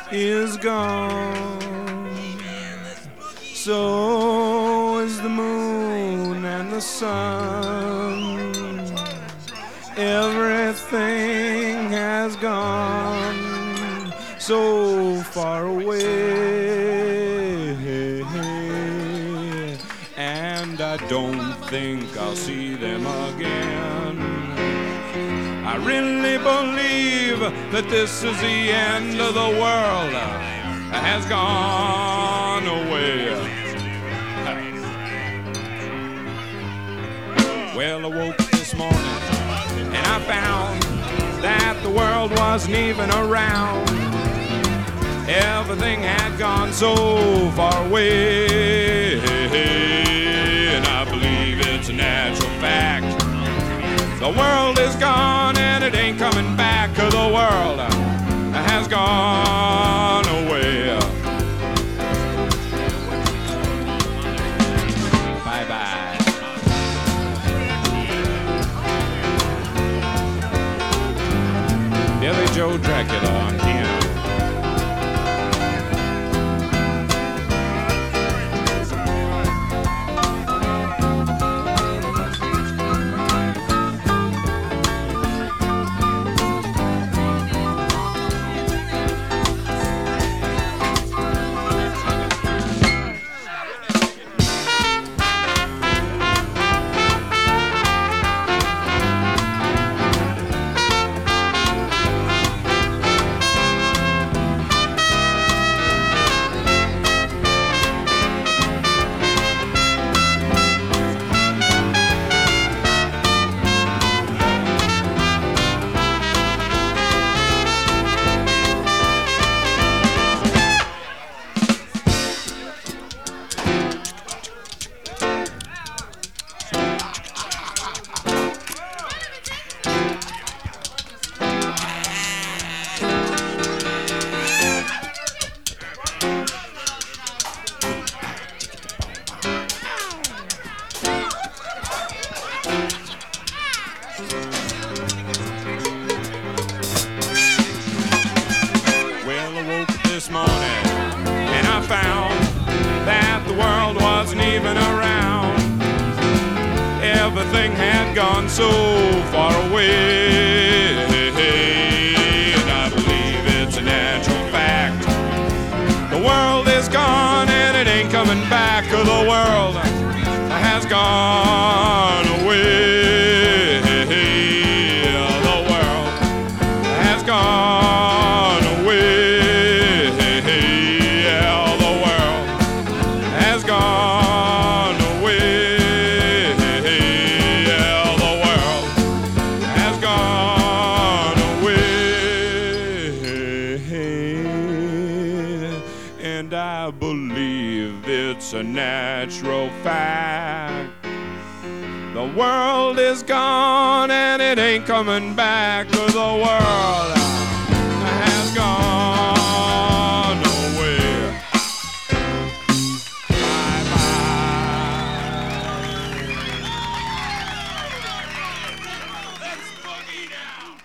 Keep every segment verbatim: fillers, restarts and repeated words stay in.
is gone. So is the moon and the sun. Everything has gone so far away, and I don't think I'll see them again. I really believe that this is the end of the world has gone away. Well, I woke this morning and I found that the world wasn't even around. Everything had gone so far away, and I believe it's a natural fact. The world is gone and it ain't coming back. The world has gone away. Bye-bye. Billy Joe Dracula on piano. This morning, and I found that the world wasn't even around. Everything had gone so far away, and I believe it's a natural fact. The world is gone and it ain't coming back. The world has gone away. The world has gone away. And I believe it's a natural fact. The world is gone and it ain't coming back. The world has gone away. Bye-bye. Let's boogie now.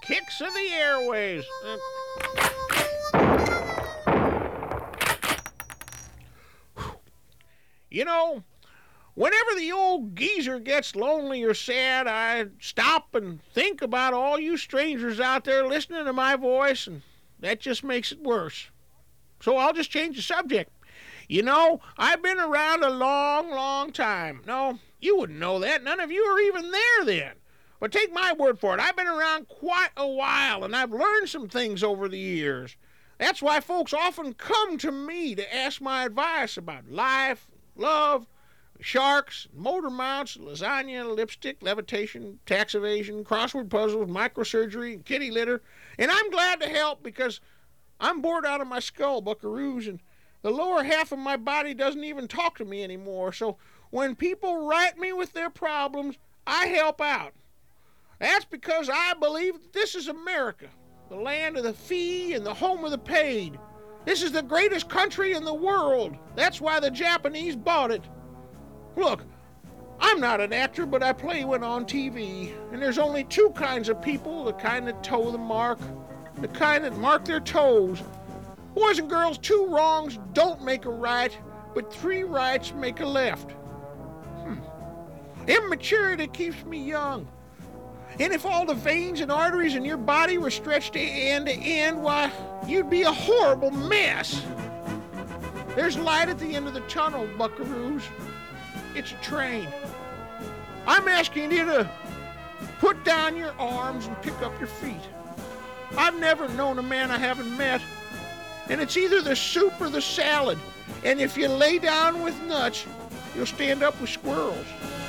kicks of the airways. Uh, you know, whenever the old geezer gets lonely or sad, I stop and think about all you strangers out there listening to my voice, and that just makes it worse. So I'll just change the subject. You know, I've been around a long, long time. No, you wouldn't know that. None of you are even there then. But take my word for it. I've been around quite a while, and I've learned some things over the years. That's why folks often come to me to ask my advice about life, love, sharks, motor mounts, lasagna, lipstick, levitation, tax evasion, crossword puzzles, microsurgery, and kitty litter. And I'm glad to help because I'm bored out of my skull, buckaroos, and the lower half of my body doesn't even talk to me anymore. So when people write me with their problems, I help out. That's because I believe that this is America, the land of the fee and the home of the paid. This is the greatest country in the world. That's why the Japanese bought it. Look, I'm not an actor, but I play one on T V. And there's only two kinds of people, the kind that toe the mark, the kind that mark their toes. Boys and girls, two wrongs don't make a right, but three rights make a left. Hmm. Immaturity keeps me young. And if all the veins and arteries in your body were stretched to end to end, why, you'd be a horrible mess. There's light at the end of the tunnel, buckaroos. It's a train. I'm asking you to put down your arms and pick up your feet. I've never known a man I haven't met. And it's either the soup or the salad. And if you lay down with nuts, you'll stand up with squirrels.